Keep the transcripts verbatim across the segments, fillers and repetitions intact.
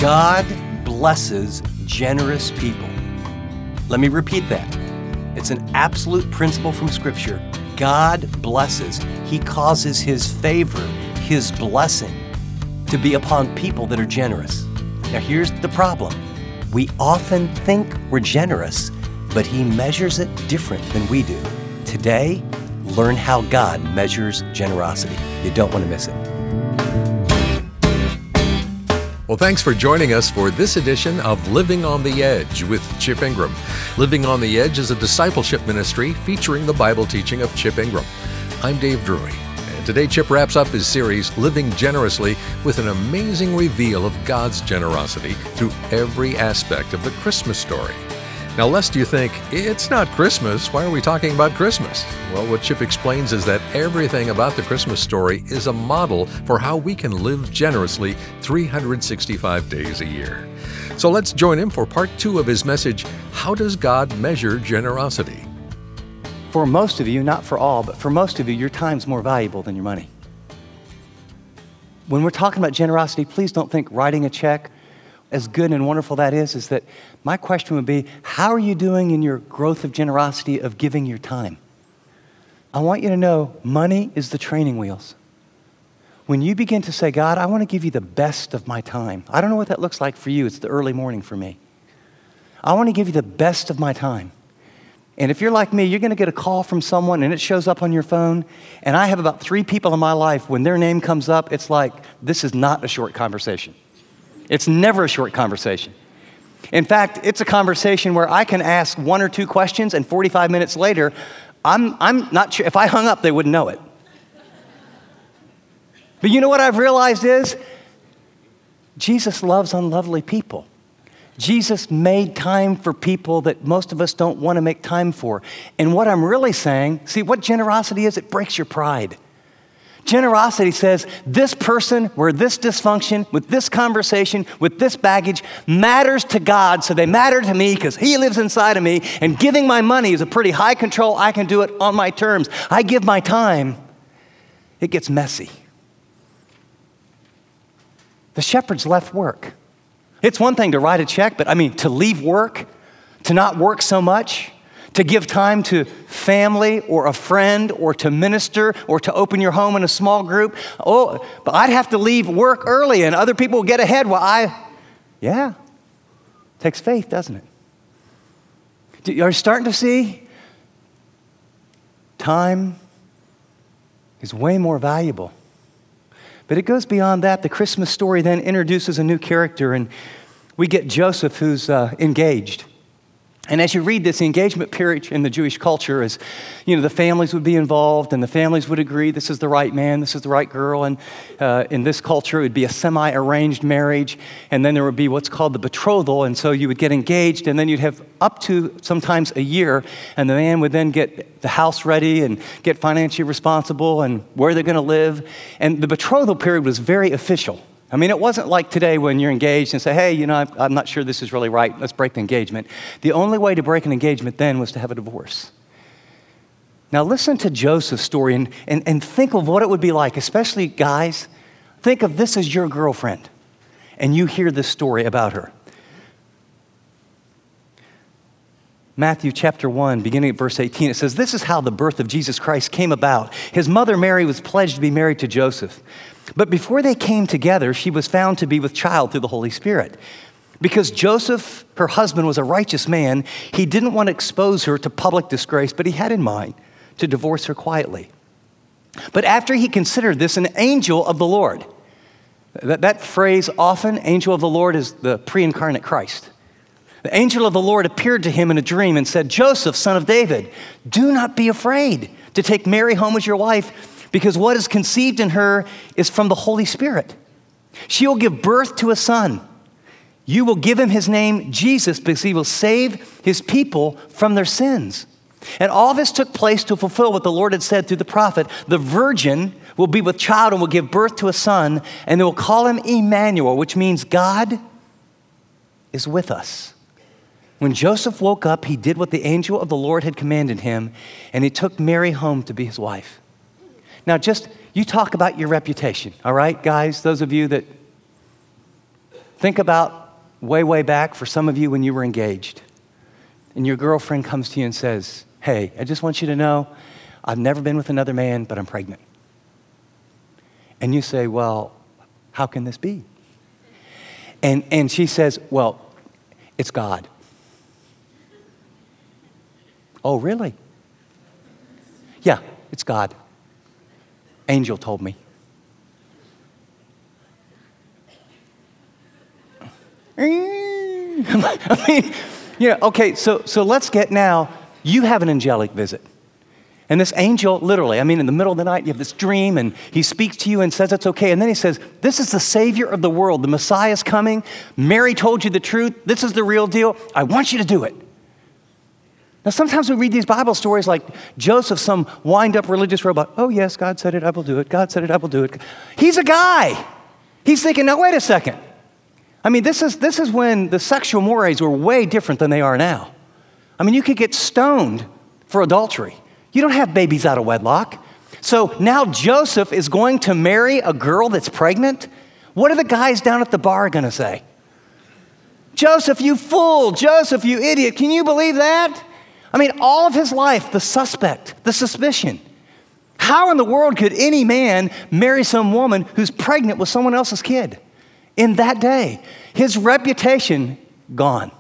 God blesses generous people. Let me repeat that. It's an absolute principle from Scripture. God blesses. He causes His favor, His blessing to be upon people that are generous. Now here's the problem. We often think we're generous, but He measures it different than we do. Today, learn how God measures generosity. You don't want to miss it. Well, thanks for joining us for this edition of Living on the Edge with Chip Ingram. Living on the Edge is a discipleship ministry featuring the Bible teaching of Chip Ingram. I'm Dave Drury, and today Chip wraps up his series, Living Generously, with an amazing reveal of God's generosity through every aspect of the Christmas story. Now, lest you think, it's not Christmas, why are we talking about Christmas? Well, what Chip explains is that everything about the Christmas story is a model for how we can live generously three hundred sixty-five days a year. So let's join him for part two of his message, How Does God Measure Generosity? For most of you, not for all, but for most of you, your time's more valuable than your money. When we're talking about generosity, please don't think writing a check, as good and wonderful that is, is that my question would be, how are you doing in your growth of generosity of giving your time? I want you to know money is the training wheels. When you begin to say, God, I want to give you the best of my time. I don't know what that looks like for you. It's the early morning for me. I want to give you the best of my time. And if you're like me, you're going to get a call from someone and it shows up on your phone. And I have about three people in my life, when their name comes up, it's like, this is not a short conversation. It's never a short conversation. In fact, it's a conversation where I can ask one or two questions and forty-five minutes later, I'm, I'm not sure, if I hung up, they wouldn't know it. But you know what I've realized is, Jesus loves unlovely people. Jesus made time for people that most of us don't want to make time for. And what I'm really saying, see what generosity is? It breaks your pride. Generosity says, this person, where this dysfunction, with this conversation, with this baggage, matters to God, so they matter to me because He lives inside of me, and giving my money is a pretty high control. I can do it on my terms. I give my time. It gets messy. The shepherds left work. It's one thing to write a check, but I mean, to leave work, to not work so much, to give time to family or a friend or to minister or to open your home in a small group. Oh, but I'd have to leave work early and other people will get ahead while I, yeah. Takes faith, doesn't it? Are you starting to see? Time is way more valuable. But it goes beyond that. The Christmas story then introduces a new character, and we get Joseph, who's uh, engaged. And as you read this, the engagement period in the Jewish culture is, you know, the families would be involved and the families would agree this is the right man, this is the right girl. And uh, in this culture, it would be a semi-arranged marriage. And then there would be what's called the betrothal. And so you would get engaged and then you'd have up to sometimes a year. And the man would then get the house ready and get financially responsible and where they're going to live. And the betrothal period was very official. I mean, it wasn't like today when you're engaged and say, hey, you know, I'm, I'm not sure this is really right. Let's break the engagement. The only way to break an engagement then was to have a divorce. Now listen to Joseph's story and, and, and think of what it would be like, especially guys. Think of this as your girlfriend and you hear this story about her. Matthew chapter one, beginning at verse eighteen, it says, this is how the birth of Jesus Christ came about. His mother Mary was pledged to be married to Joseph. But before they came together, she was found to be with child through the Holy Spirit. Because Joseph, her husband, was a righteous man, he didn't want to expose her to public disgrace, but he had in mind to divorce her quietly. But after he considered this, an angel of the Lord, that, that phrase often, angel of the Lord, is the pre-incarnate Christ. The angel of the Lord appeared to him in a dream and said, Joseph, son of David, do not be afraid to take Mary home as your wife, because what is conceived in her is from the Holy Spirit. She will give birth to a son. You will give him his name Jesus, because he will save his people from their sins. And all this took place to fulfill what the Lord had said through the prophet. The virgin will be with child and will give birth to a son, and they will call him Emmanuel, which means God is with us. When Joseph woke up, he did what the angel of the Lord had commanded him, and he took Mary home to be his wife. Now, just, you talk about your reputation, all right, guys? Those of you that Think about way, way back for some of you when you were engaged. And your girlfriend comes to you and says, hey, I just want you to know, I've never been with another man, but I'm pregnant. And you say, well, how can this be? And, and she says, well, it's God. Oh, really? Yeah, it's God. Angel told me. I mean, yeah, okay, so, so let's get now, you have an angelic visit. And this angel, literally, I mean, in the middle of the night, you have this dream, and he speaks to you and says it's okay. And then he says, this is the Savior of the world. The Messiah is coming. Mary told you the truth. This is the real deal. I want you to do it. Now, sometimes we read these Bible stories like Joseph, some wind-up religious robot. Oh, yes, God said it, I will do it. God said it, I will do it. He's a guy. He's thinking, now, wait a second. I mean, this is, this is when the sexual mores were way different than they are now. I mean, you could get stoned for adultery. You don't have babies out of wedlock. So now Joseph is going to marry a girl that's pregnant? What are the guys down at the bar going to say? Joseph, you fool. Joseph, you idiot. Can you believe that? I mean, all of his life, the suspect, the suspicion. How in the world could any man marry some woman who's pregnant with someone else's kid? In that day, his reputation gone.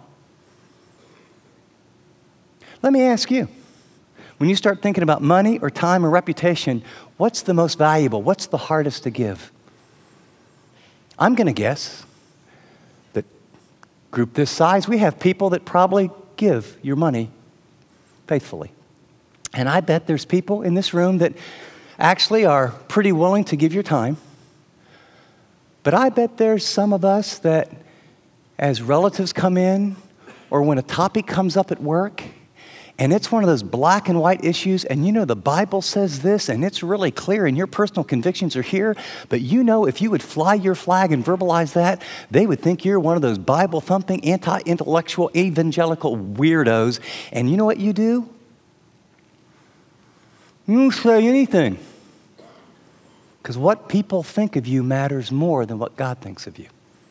Let me ask you, when you start thinking about money or time or reputation, what's the most valuable? What's the hardest to give? I'm going to guess that group this size, we have people that probably give your money faithfully. And I bet there's people in this room that actually are pretty willing to give your time. But I bet there's some of us that as relatives come in or when a topic comes up at work and it's one of those black and white issues and you know the Bible says this and it's really clear and your personal convictions are here, but you know if you would fly your flag and verbalize that, they would think you're one of those Bible-thumping, anti-intellectual, evangelical weirdos. And you know what you do? You don't say anything. Because what people think of you matters more than what God thinks of you.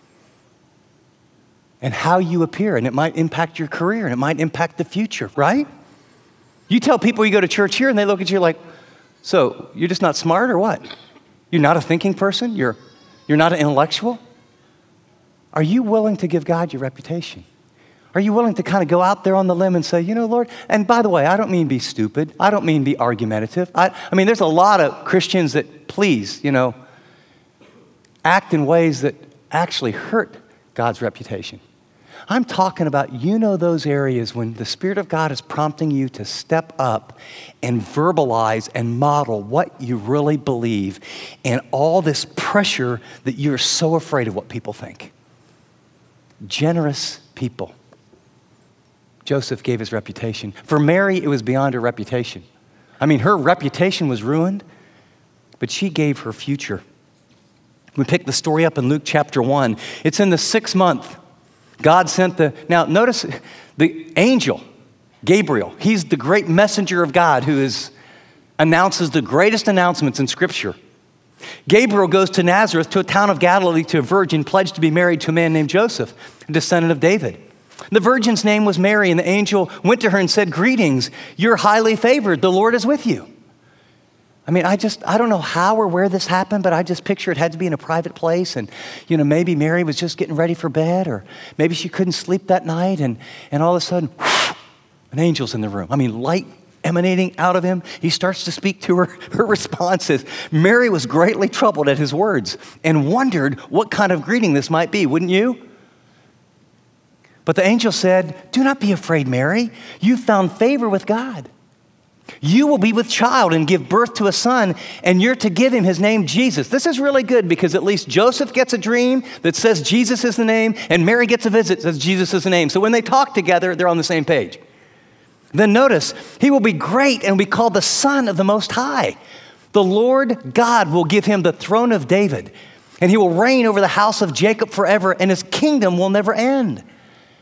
And how you appear, and it might impact your career, and it might impact the future, right? You tell people you go to church here, and they look at you like, so you're just not smart or what? You're not a thinking person? You're, you're not an intellectual? Are you willing to give God your reputation? Are you willing to kind of go out there on the limb and say, you know, Lord, and by the way, I don't mean be stupid. I don't mean be argumentative. I, I mean, there's a lot of Christians that please, you know, act in ways that actually hurt God's reputation. I'm talking about, you know, those areas when the Spirit of God is prompting you to step up and verbalize and model what you really believe and all this pressure that you're so afraid of what people think. Generous people. Joseph gave his reputation. For Mary, it was beyond her reputation. I mean, her reputation was ruined, but she gave her future. We pick the story up in Luke chapter one. It's in the sixth month. God sent the, now notice the angel, Gabriel. He's the great messenger of God who is, announces the greatest announcements in Scripture. Gabriel goes to Nazareth, to a town of Galilee, to a virgin pledged to be married to a man named Joseph, a descendant of David. The virgin's name was Mary, and the angel went to her and said, greetings, you're highly favored, the Lord is with you. I mean, I just, I don't know how or where this happened, but I just picture it had to be in a private place. And, you know, maybe Mary was just getting ready for bed, or maybe she couldn't sleep that night. And, and all of a sudden, whoosh, an angel's in the room. I mean, light emanating out of him. He starts to speak to her. Her response is, Mary was greatly troubled at his words and wondered what kind of greeting this might be, wouldn't you? But the angel said, do not be afraid, Mary. You found favor with God. You will be with child and give birth to a son, and you're to give him his name Jesus. This is really good because at least Joseph gets a dream that says Jesus is the name, and Mary gets a visit that says Jesus is the name. So when they talk together, they're on the same page. Then notice, he will be great and will be called the Son of the Most High. The Lord God will give him the throne of David, and he will reign over the house of Jacob forever, and his kingdom will never end.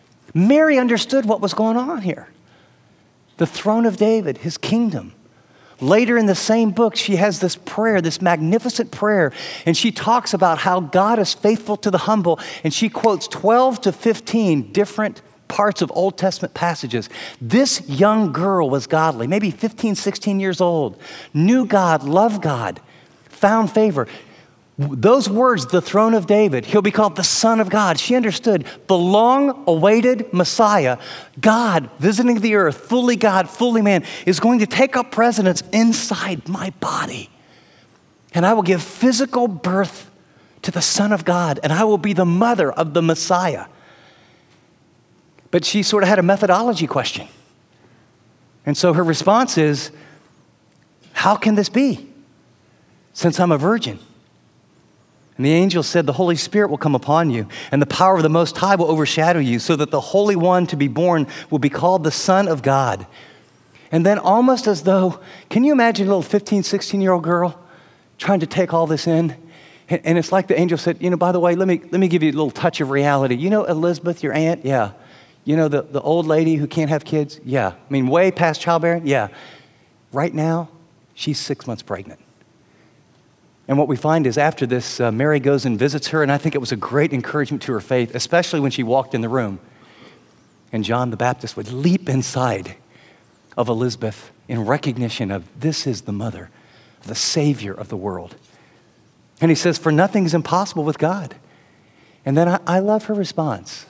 Mary understood what was going on here. The throne of David, his kingdom. Later in the same book, she has this prayer, this magnificent prayer, and she talks about how God is faithful to the humble, and she quotes twelve to fifteen different parts of Old Testament passages. This young girl was godly, maybe fifteen, sixteen years old, knew God, loved God, found favor. Those words, the throne of David, he'll be called the Son of God. She understood the long-awaited Messiah, God visiting the earth, fully God, fully man, is going to take up residence inside my body. And I will give physical birth to the Son of God, and I will be the mother of the Messiah. But she sort of had a methodology question. And so her response is, how can this be, since I'm a virgin? And the angel said, the Holy Spirit will come upon you, and the power of the Most High will overshadow you, so that the Holy One to be born will be called the Son of God. And then almost as though, can you imagine a little fifteen, sixteen-year-old girl trying to take all this in? And, and it's like the angel said, you know, by the way, let me, let me give you a little touch of reality. You know Elizabeth, your aunt? Yeah. You know the, the old lady who can't have kids? Yeah. I mean, way past childbearing? Yeah. Right now, she's six months pregnant. And what we find is after this, uh, Mary goes and visits her, and I think it was a great encouragement to her faith, especially when she walked in the room. And John the Baptist would leap inside of Elizabeth in recognition of this is the mother, the Savior of the world. And he says, for nothing is impossible with God. And then I, I love her response.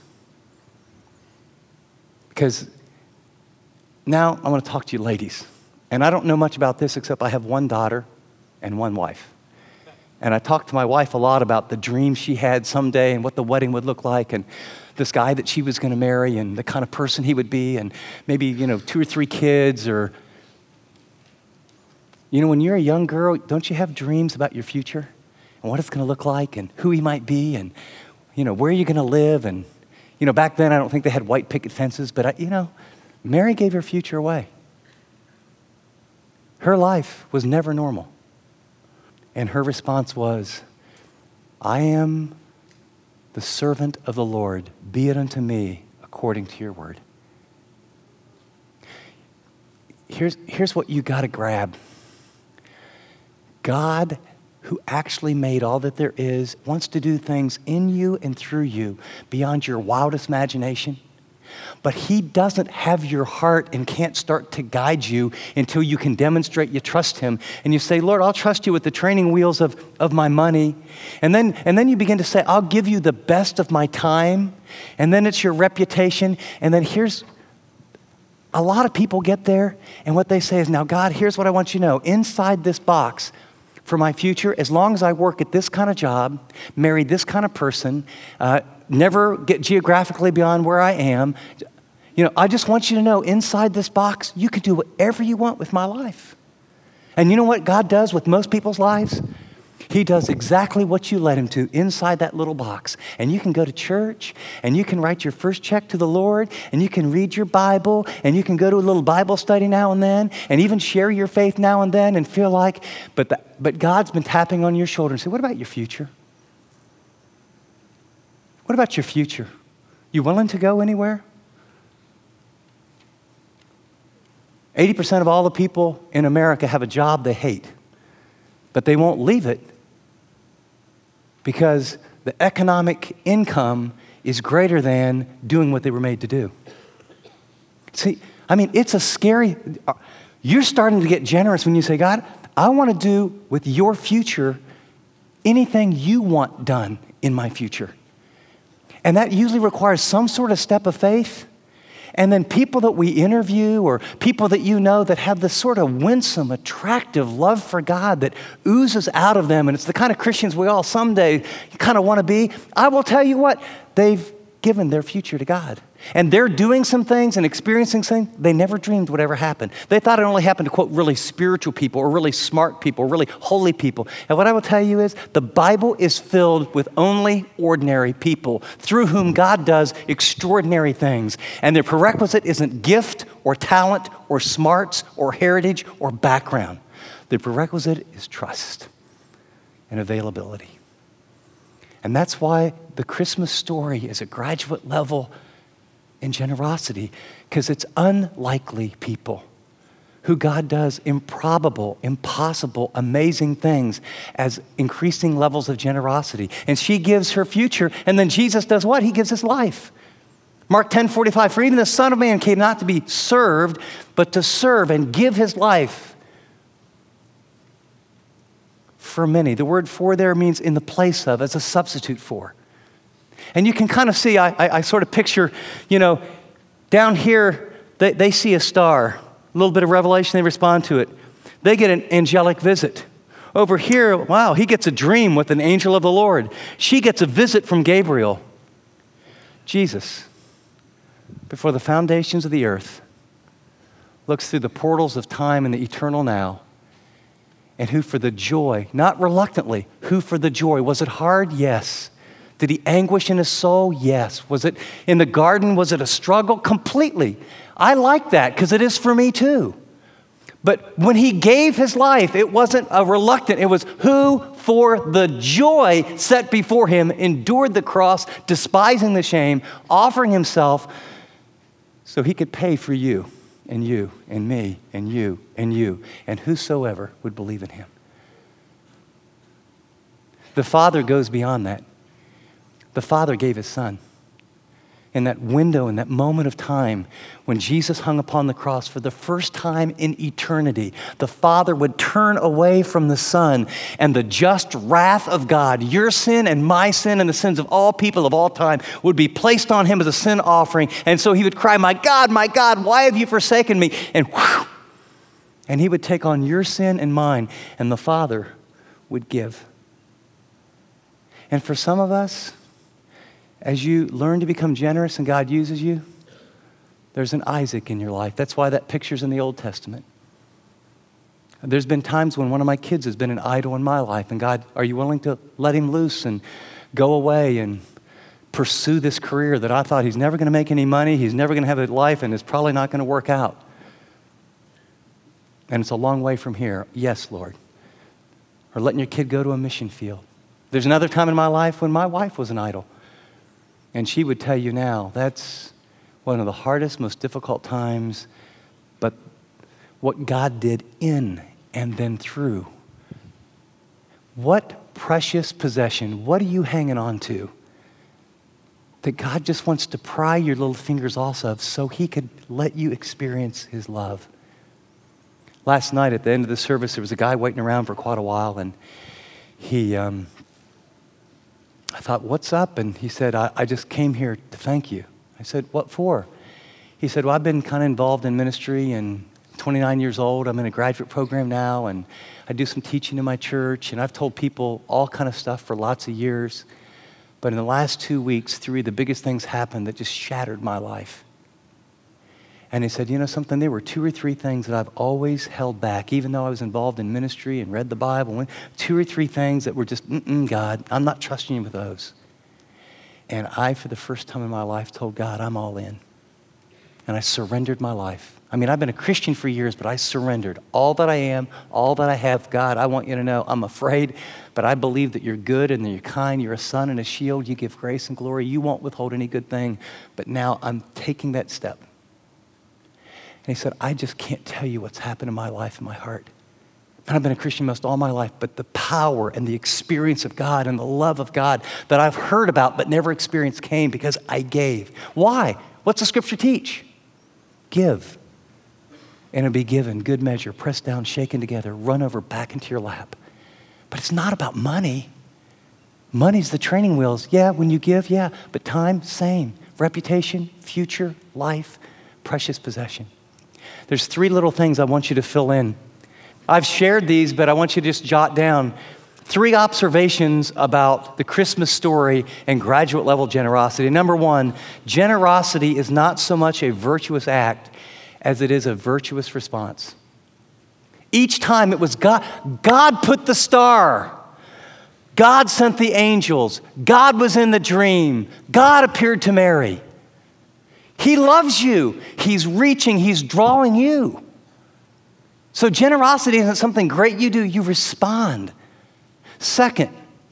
Because now I want to talk to you ladies. And I don't know much about this except I have one daughter and one wife. And I talked to my wife a lot about the dream she had someday and what the wedding would look like and this guy that she was going to marry and the kind of person he would be and maybe, you know, two or three kids or, you know, when you're a young girl, don't you have dreams about your future and what it's going to look like and who he might be and, you know, where you're going to live? And, you know, back then I don't think they had white picket fences, but, I, you know, Mary gave her future away. Her life was never normal. And her response was, I am the servant of the Lord. Be it unto me according to your word. Here's, here's what you got to grab. God, who actually made all that there is, wants to do things in you and through you beyond your wildest imagination. But he doesn't have your heart and can't start to guide you until you can demonstrate you trust him. And you say, Lord, I'll trust you with the training wheels of, of my money. And then, and then you begin to say, I'll give you the best of my time. And then it's your reputation. And then here's, a lot of people get there, and what they say is, now God, here's what I want you to know. Inside this box, for my future, as long as I work at this kind of job, marry this kind of person, uh, never get geographically beyond where I am. You know, I just want you to know inside this box, you can do whatever you want with my life. And you know what God does with most people's lives? He does exactly what you let him to inside that little box. And you can go to church, and you can write your first check to the Lord, and you can read your Bible, and you can go to a little Bible study now and then, and even share your faith now and then and feel like, but, the, but God's been tapping on your shoulder and say, what about your future? What about your future? You willing to go anywhere? eighty percent of all the people in America have a job they hate, but they won't leave it because the economic income is greater than doing what they were made to do. See, I mean, it's a scary, you're starting to get generous when you say, God, I want to do with your future anything you want done in my future. And that usually requires some sort of step of faith. And then people that we interview or people that you know that have this sort of winsome, attractive love for God that oozes out of them, and it's the kind of Christians we all someday kind of want to be, I will tell you what, they've given their future to God. And they're doing some things and experiencing things they never dreamed would ever happen. They thought it only happened to, quote, really spiritual people or really smart people or really holy people. And what I will tell you is the Bible is filled with only ordinary people through whom God does extraordinary things. And their prerequisite isn't gift or talent or smarts or heritage or background. The prerequisite is trust and availability. And that's why the Christmas story is a graduate level in generosity, because it's unlikely people who God does improbable, impossible, amazing things as increasing levels of generosity. And she gives her future, and then Jesus does what? He gives his life. Mark ten forty-five, for even the Son of Man came not to be served, but to serve and give his life for many. The word for there means in the place of, as a substitute for. And you can kind of see, I, I, I sort of picture, you know, down here, they, they see a star. A little bit of revelation, they respond to it. They get an angelic visit. Over here, wow, he gets a dream with an angel of the Lord. She gets a visit from Gabriel. Jesus, before the foundations of the earth, looks through the portals of time and the eternal now, and who for the joy, not reluctantly, who for the joy, was it hard? Yes. Did he anguish in his soul? Yes. Was it in the garden? Was it a struggle? Completely. I like that because it is for me too. But when he gave his life, it wasn't a reluctant. It was who for the joy set before him endured the cross, despising the shame, offering himself so he could pay for you and you and me and you and you and whosoever would believe in him. The Father goes beyond that. The Father gave his Son. In that window, in that moment of time, when Jesus hung upon the cross for the first time in eternity, the Father would turn away from the Son, and the just wrath of God, your sin and my sin and the sins of all people of all time, would be placed on him as a sin offering. And so he would cry, my God, my God, why have you forsaken me? And whew, and he would take on your sin and mine, and the Father would give. And for some of us, as you learn to become generous and God uses you, there's an Isaac in your life. That's why that picture's in the Old Testament. There's been times when one of my kids has been an idol in my life, and God, are you willing to let him loose and go away and pursue this career that I thought he's never going to make any money, he's never going to have a life, and it's probably not going to work out? And it's a long way from here. Yes, Lord. Or letting your kid go to a mission field. There's another time in my life when my wife was an idol. And she would tell you now, that's one of the hardest, most difficult times, but what God did in and then through. What precious possession, what are you hanging on to that God just wants to pry your little fingers off of so he could let you experience his love? Last night at the end of the service, there was a guy waiting around for quite a while, and he... Um, I thought, what's up? And he said, I, I just came here to thank you. I said, what for? He said, well, I've been kind of involved in ministry, and twenty-nine years old. I'm in a graduate program now, and I do some teaching in my church, and I've told people all kind of stuff for lots of years. But in the last two weeks, three of the biggest things happened that just shattered my life. And he said, you know something, there were two or three things that I've always held back, even though I was involved in ministry and read the Bible. Two or three things that were just, mm-mm, God, I'm not trusting you with those. And I, for the first time in my life, told God, I'm all in. And I surrendered my life. I mean, I've been a Christian for years, but I surrendered all that I am, all that I have. God, I want you to know I'm afraid, but I believe that you're good and that you're kind. You're a sun and a shield. You give grace and glory. You won't withhold any good thing. But now I'm taking that step. And he said, I just can't tell you what's happened in my life and my heart. And I've been a Christian most all my life, but the power and the experience of God and the love of God that I've heard about but never experienced came because I gave. Why? What's the scripture teach? Give, and it'll be given, good measure, pressed down, shaken together, run over back into your lap. But it's not about money. Money's the training wheels. Yeah, when you give, yeah, but time, same. Reputation, future, life, precious possession. There's three little things I want you to fill in. I've shared these, but I want you to just jot down three observations about the Christmas story and graduate level generosity. Number one, generosity is not so much a virtuous act as it is a virtuous response. Each time it was God. God put the star. God sent the angels. God was in the dream. God appeared to Mary. He loves you. He's reaching. He's drawing you. So generosity isn't something great you do. You respond. Second,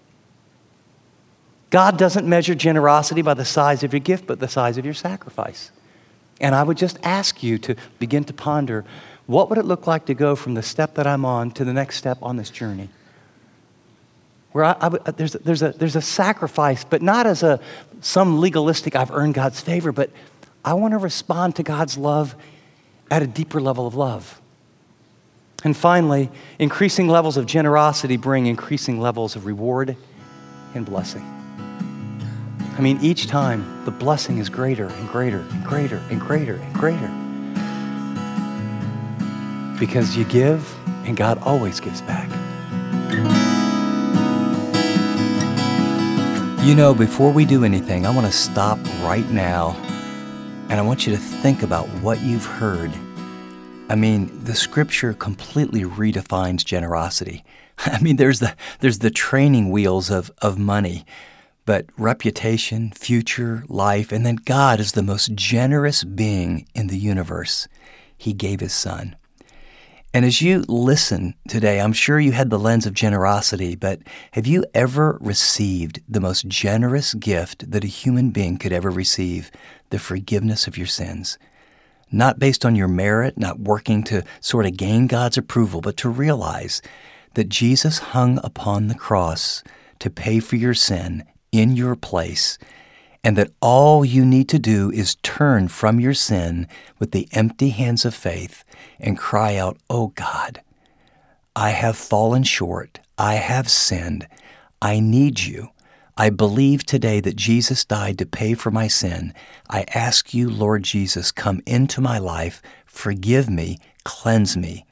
God doesn't measure generosity by the size of your gift, but the size of your sacrifice. And I would just ask you to begin to ponder, what would it look like to go from the step that I'm on to the next step on this journey? Where I, I, there's, there's, a, there's a sacrifice, but not as a some legalistic, I've earned God's favor, but I want to respond to God's love at a deeper level of love. And finally, increasing levels of generosity bring increasing levels of reward and blessing. I mean, each time the blessing is greater and greater and greater and greater and greater. Because you give, and God always gives back. You know, before we do anything, I want to stop right now, and I want you to think about what you've heard. I mean, the scripture completely redefines generosity. I mean, there's the there's the training wheels of, of money, but reputation, future, life, and then God is the most generous being in the universe. He gave his son. And as you listen today, I'm sure you had the lens of generosity, but have you ever received the most generous gift that a human being could ever receive? The forgiveness of your sins. Not based on your merit, not working to sort of gain God's approval, but to realize that Jesus hung upon the cross to pay for your sin in your place, and that all you need to do is turn from your sin with the empty hands of faith and cry out, "Oh God, I have fallen short. I have sinned. I need you. I believe today that Jesus died to pay for my sin. I ask you, Lord Jesus, come into my life, forgive me, cleanse me.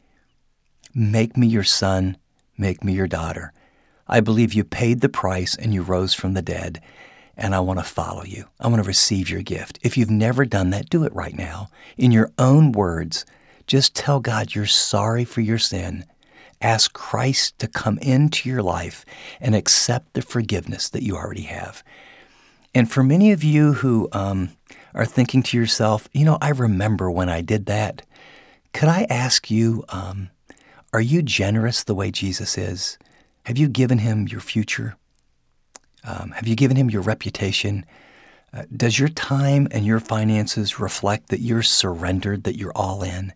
Make me your son, make me your daughter. I believe you paid the price and you rose from the dead, and I want to follow you. I want to receive your gift." If you've never done that, do it right now. In your own words, just tell God you're sorry for your sin. Ask Christ to come into your life and accept the forgiveness that you already have. And for many of you who um, are thinking to yourself, you know, I remember when I did that. Could I ask you, um, are you generous the way Jesus is? Have you given him your future? Um, have you given him your reputation? Uh, does your time and your finances reflect that you're surrendered, that you're all in?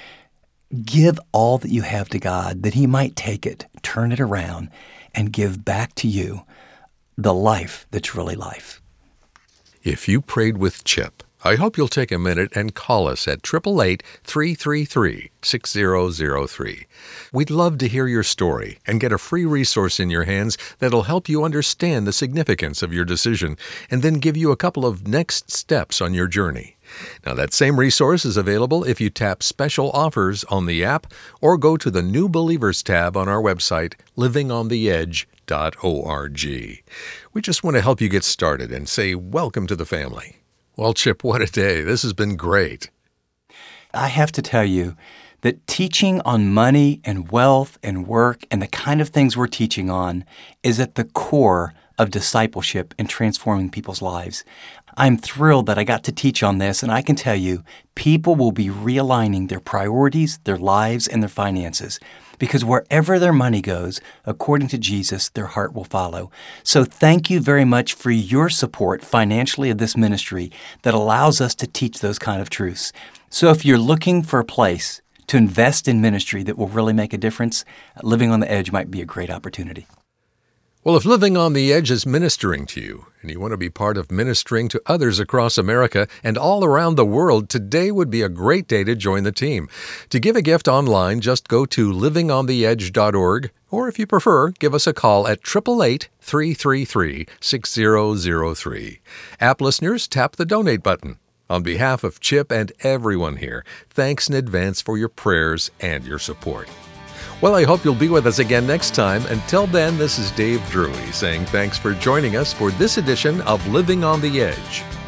Give all that you have to God, that he might take it, turn it around, and give back to you the life that's really life. If you prayed with Chip, I hope you'll take a minute and call us at eight eight eight, three three three, six zero zero three. We'd love to hear your story and get a free resource in your hands that'll help you understand the significance of your decision and then give you a couple of next steps on your journey. Now, that same resource is available if you tap special offers on the app or go to the New Believers tab on our website, living on the edge dot org. We just want to help you get started and say welcome to the family. Well, Chip, what a day. This has been great. I have to tell you that teaching on money and wealth and work and the kind of things we're teaching on is at the core of discipleship and transforming people's lives. I'm thrilled that I got to teach on this, and I can tell you, people will be realigning their priorities, their lives, and their finances. Because wherever their money goes, according to Jesus, their heart will follow. So thank you very much for your support financially of this ministry that allows us to teach those kind of truths. So if you're looking for a place to invest in ministry that will really make a difference, Living on the Edge might be a great opportunity. Well, if Living on the Edge is ministering to you, and you want to be part of ministering to others across America and all around the world, today would be a great day to join the team. To give a gift online, just go to living on the edge dot org, or if you prefer, give us a call at eight eight eight, three three three, six zero zero three. App listeners, tap the donate button. On behalf of Chip and everyone here, thanks in advance for your prayers and your support. Well, I hope you'll be with us again next time. Until then, this is Dave Drury saying thanks for joining us for this edition of Living on the Edge.